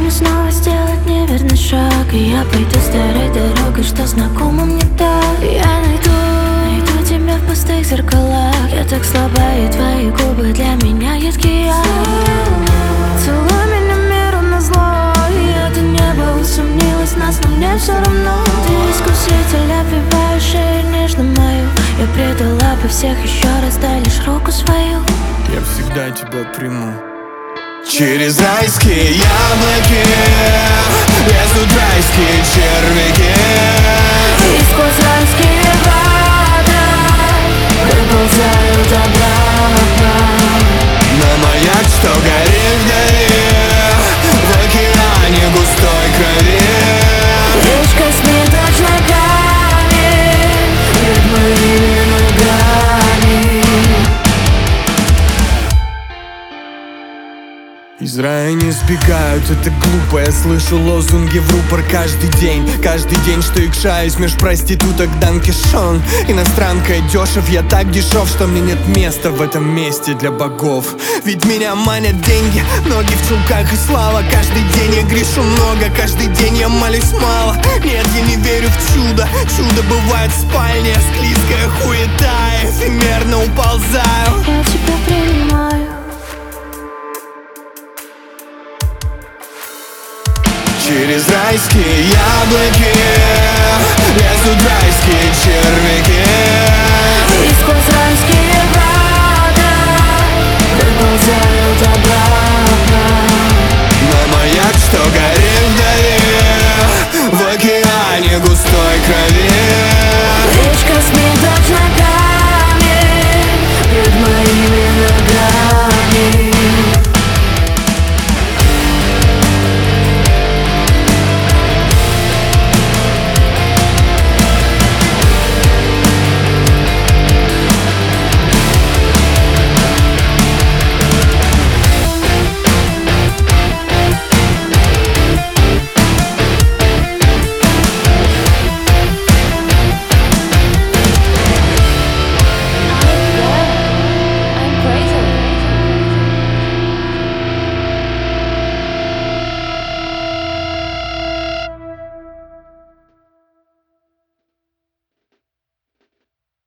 мне снова сделать неверный шаг, и я пойду старой дорогой, что знакомо мне так. Я найду тебя в пустых зеркалах. Я так слаба, и твои губы для меня едкий. Целуй меня миру назло, и это небо усомнилось нас, но мне все равно. Ты искуситель, обвивающий нежно мою. Я предала бы всех еще раз, дай лишь руку свою. Я всегда тебя приму. Через райские яблоки лезут райские червяки, И сквозь райские воды выползают обратно. на маяк, что горит вдали, в океане густой крови. Речка с ниточками перед моими ногами. Из рая не сбегают, это глупо. Я слышу лозунги в рупор каждый день, что икшаюсь меж проституток Данкишон. Иностранка дешев, я так дешев, что мне нет места в этом месте для богов. Ведь меня манят деньги, ноги в чулках и слава. Каждый день я грешу много, каждый день я молюсь мало. Нет, я не верю в чудо, чудо бывает в спальне. Склизкая хуета, эфемерно уползаю. Я тебя принимаю. Через райские яблоки лезут райские червяки, И сквозь райские воды выползают обратно.